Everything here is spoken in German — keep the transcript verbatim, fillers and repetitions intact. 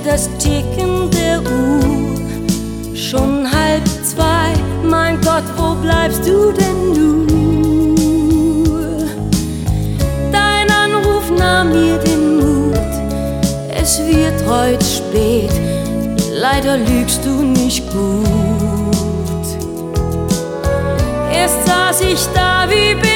das Ticken der Uhr. Schon halb zwei, mein Gott, wo bleibst du denn nur? Dein Anruf nahm mir den Mut, es wird heut spät, leider lügst du nicht gut. Erst saß ich da wie